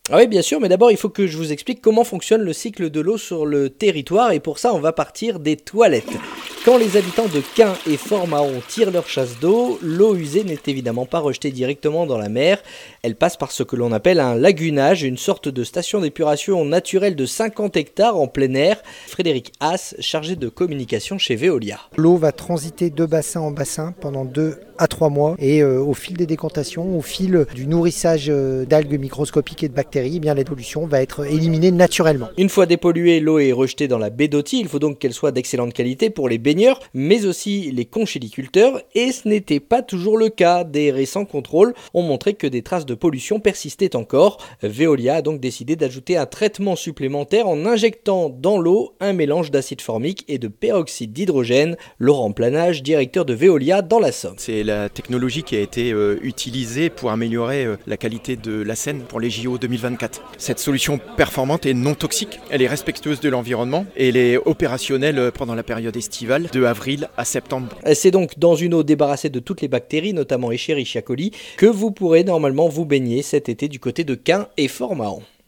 Ah oui, bien sûr, mais d'abord, il faut que je vous explique comment fonctionne le cycle de l'eau sur le territoire, et pour ça, on va partir des toilettes. Quand les habitants de Caen et Fort-Mahon tirent leur chasse d'eau, l'eau usée n'est évidemment pas rejetée directement dans la mer. Elle passe par ce que l'on appelle un lagunage, une sorte de station d'épuration naturelle de 50 hectares en plein air. Frédéric Haas, chargé de communication chez Veolia. L'eau va transiter de bassin en bassin pendant 2 à 3 mois et au fil des décantations, au fil du nourrissage d'algues microscopiques et de bactéries, eh bien, la pollution va être éliminée naturellement. Une fois dépolluée, l'eau est rejetée dans la baie d'Authie. Il faut donc qu'elle soit d'excellente qualité pour les baigneurs, mais aussi les conchyliculteurs. Et ce n'était pas toujours le cas. Des récents contrôles ont montré que des traces de pollution persistaient encore. Veolia a donc décidé d'ajouter un traitement supplémentaire en injectant dans l'eau un mélange d'acide formique et de peroxyde d'hydrogène. Laurent Planage, directeur de Veolia dans la Somme. C'est la technologie qui a été utilisée pour améliorer la qualité de la Seine pour les JO 2024. Cette solution performante est non toxique, elle est respectueuse de l'environnement et elle est opérationnelle pendant la période estivale de avril à septembre. C'est donc dans une eau débarrassée de toutes les bactéries, notamment Escherichia coli, que vous pourrez normalement vous baigner cet été du côté de Caen et Fort-Mahon.